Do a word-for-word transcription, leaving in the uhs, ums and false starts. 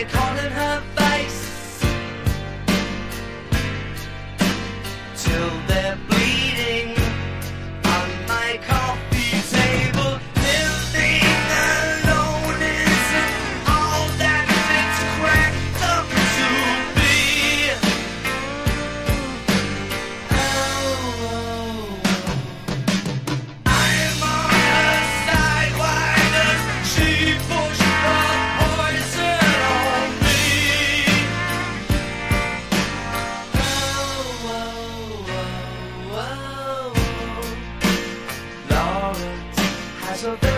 they call in her face till they're bleeding on my coffee table. Living alone isn't all that it's cracked up to be. Oh, I'm on her side. Why does she push the poison on me? Oh, oh, oh, oh. Lawrence has a